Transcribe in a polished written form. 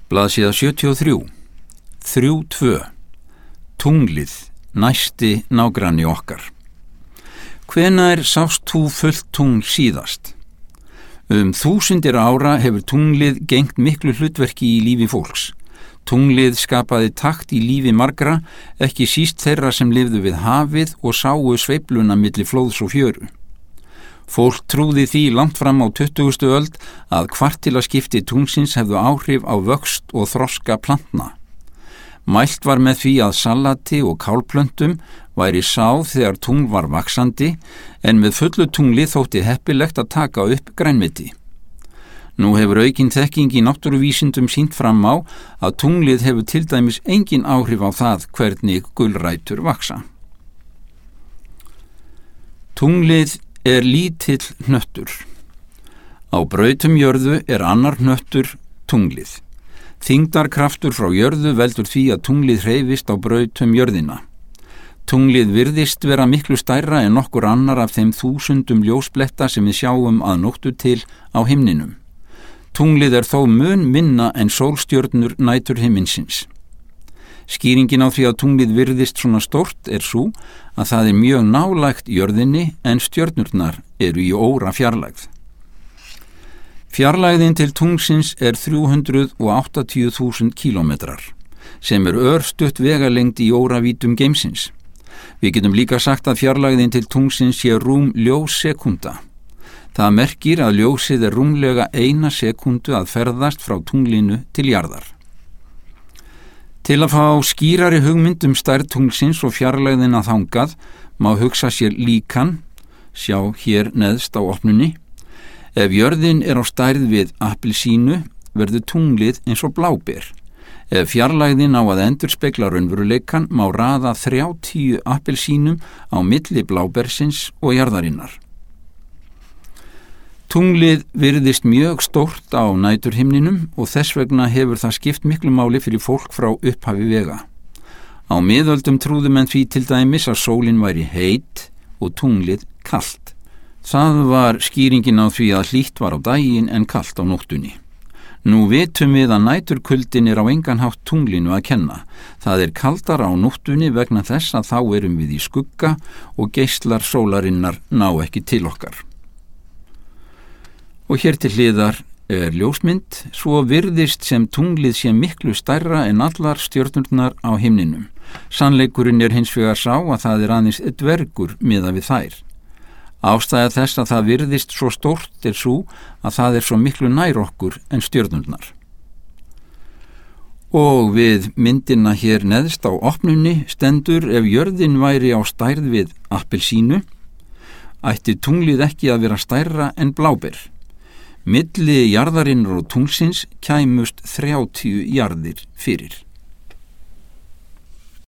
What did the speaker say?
Blaðsíða 73. 3.2. Tunglið, næsti nágranni okkar. Hvenær sást þú fullt tungl síðast? Þúsundir ára hefur tunglið gegnt miklu hlutverki í lífi fólks. Tunglið skapaði takt í lífi margra, ekki síst þeirra sem lifðu við hafið og sáu sveifluna milli flóðs og fjöru. Fólk trúði því langt fram á 20. öld að kvartilaskipti tunglsins hefðu áhrif á vöxt og þroska plantna. Mælt var með því að salati og kálplöntum væri sáð þegar tungl var vaxandi, en með fullu tungli þótti heppilegt að taka upp grænmeti. Nú hefur aukin þekking í náttúruvísindum sýnt fram á að tunglið hefur til dæmis engin áhrif á það hvernig gulrætur vaxa. Tunglið er lítill hnöttur. Á brautum jörðu er annar hnöttur tunglið. Þyngdarkraftur frá jörðu veldur því að tunglið hreyfist á brautum jörðina. Tunglið virðist vera miklu stærra en nokkur annar af þeim þúsundum ljósbletta sem við sjáum að nóttu til á himninum. Tunglið er þó mun minna en sólstjörnur næturhiminsins. Skýringin á því að tunglið virðist svona stórt er sú að það er mjög nálægt jörðinni en stjörnurnar eru í óra fjarlægð. Fjarlægðin til tunglsins er 380.000 kílómetrar, sem er örstutt vegalengd í óravítum geimsins. Við getum líka sagt að fjarlægðin til tunglsins sé rúm ljóssekúnda. Það merkir að ljósið er rúmlega 1 sekúndu að ferðast frá tunglinu til jarðar. Til að fá skýrari hugmynd stærð tunglsins og fjarlægðina þangað má hugsa sér líkan, sjá hér neðst á opnunni. Ef jörðin er á stærð við appelsínu verður tunglið eins og bláber. Ef fjarlægðin á að endurspegla raunveruleikann má raða 30 appelsínum á milli blábersins og jarðarinnar. Tunglið virðist mjög stórt á næturhimninum og þess vegna hefur það skipt miklu máli fyrir fólk frá upphafi vega. Á miðöldum trúðu menn því til dæmis að sólin væri heit og tunglið kalt. Það var skýringin á því að hlýtt var á daginn en kalt á nóttunni. Nú vitum við að næturkuldin er á engan hátt tunglinu að kenna. Það er kaldara á nóttunni vegna þess að þá erum við í skugga og geislar sólarinnar ná ekki til okkar. Og hér til hliðar er ljósmynd, svo virðist sem tunglið sé miklu stærra en allar stjörnurnar á himninum. Sannleikurinn er hins vegar sá að það er aðeins dvergur miðað við þær. Ástæða þess að það virðist svo stórt er sú að það er svo miklu nær okkur en stjörnurnar. Og við myndina hér neðst á opnunni stendur ef jörðin væri á stærð við appelsínu, ætti tunglið ekki að vera stærra en bláber. Milli jarðarinnar og tunglsins kæmust 30 jarðir fyrir.